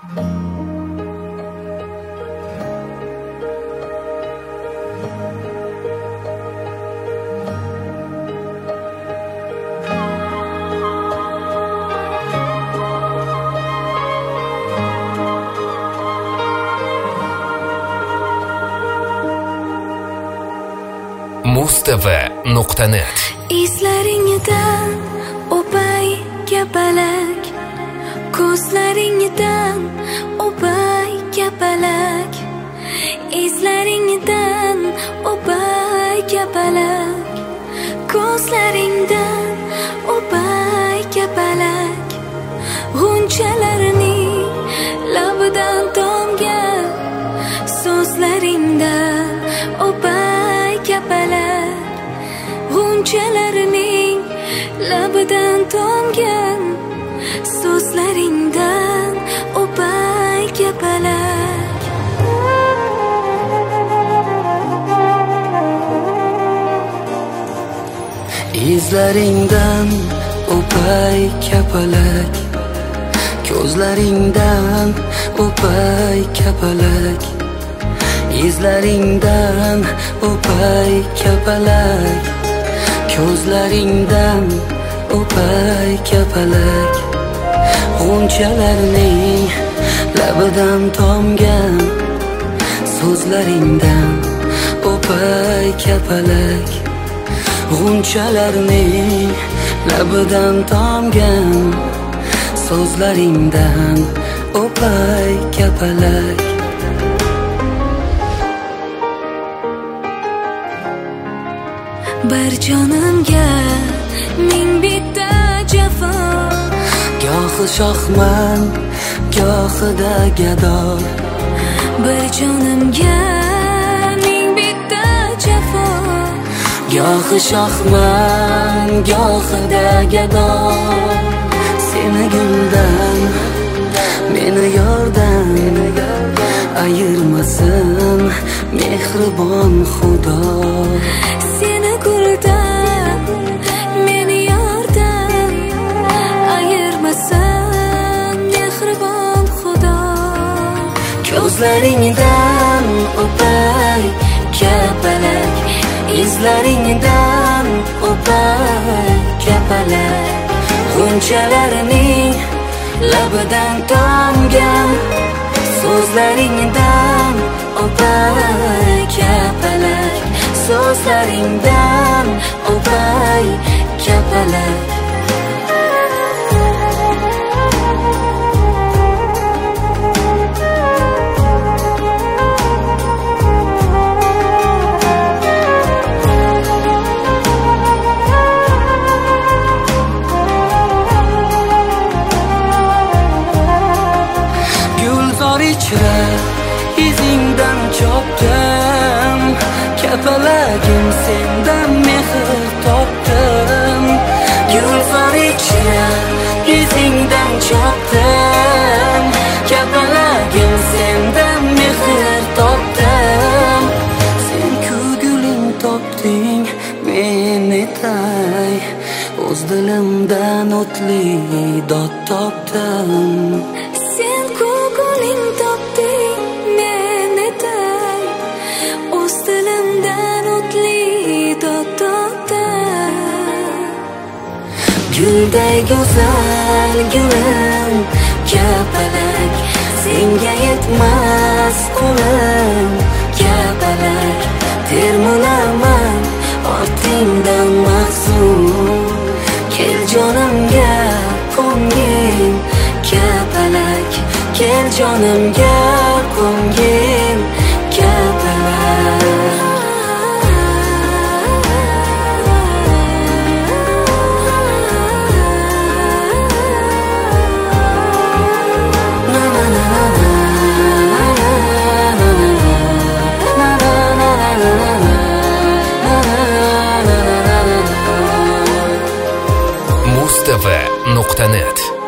mustava.net Izlaringdan o'pay kapalak, ko'zlaringdan o'pay kapalak, izlaringdan o'pay kapalak, ko'zlaringdan o'pay kapalak, g'unchalarning labidan tomgan so'zlaringdan o'pay kapalak, g'unchalarning labidan tomgan so'zlaringdan o'pay kapalak. Izlaringdan o'pay kapalak, ko'zlaringdan o'pay kapalak, izlaringdan o'pay kapalak, ko'zlaringdan o'pay kapalak, g'unchalarning labidan tomgan so'zlaringdan o'pay kapalak, g'unchalarning labidan tomgan so'zlaringdan o'pay kapalak. Bir jonimga ming bitta jafo, gohi shohman gohida gado. Bir jonimga ming bitta jafo, gohi shohman gohida gado. Seni guldan meni yordan ayirmasin mehribon Xudo. Seni guldan meni yordan ayirmasin mehribon Xudo. Ko'zlaringdan o'pay kapalak, izlaringdan o'pay kapalak, g'unchalarning labidan tomgan so'zlaringdan o'pay kapalak, so'zlaringdan o'pay kapalak. Ichra izingdan chopdim, kapalagim sendan mehr topdim. Gulzor ichra izingdan chopdim, kapalagim sendan mehr topdim. Sen-ku guling topding, men etay o'z dilimdan o'tli dod topdim. Sen-ku guling topding, men etay o'z dilimdan o'tli dod topdim. Gulday go'zal gulim kapalak, senga yetmas qo'lim kapalak. Termulaman ortingdan mahzun, kel jonimga qo'ngin kapalak, kel jonimga qo'ngin kapalak. mustava.net